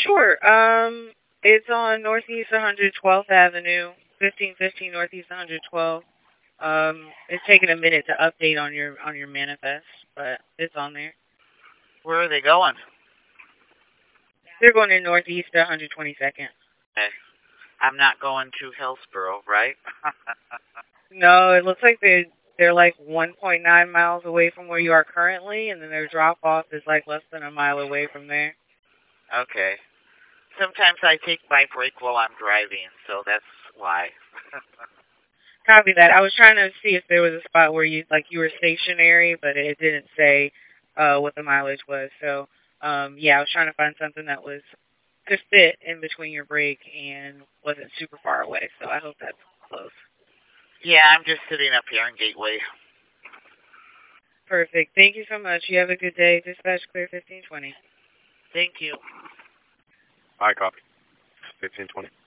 Sure. It's on Northeast 112th Avenue, 1515 Northeast 112. It's taking a minute to update on your manifest, but it's on there. Where are they going? They're going to Northeast 122nd. Okay. I'm not going to Hillsboro, right? No, it looks like they're like 1.9 miles away from where you are currently, and then their drop off is like less than a mile away from there. Okay. Sometimes I take my break while I'm driving, so that's why. Copy that. I was trying to see if there was a spot where you were stationary, but it didn't say what the mileage was. So yeah, I was trying to find something that was could fit in between your break and wasn't super far away. So I hope that's close. Yeah, I'm just sitting up here in Gateway. Perfect. Thank you so much. You have a good day. Dispatch clear 1520. Thank you. I copy. 1520.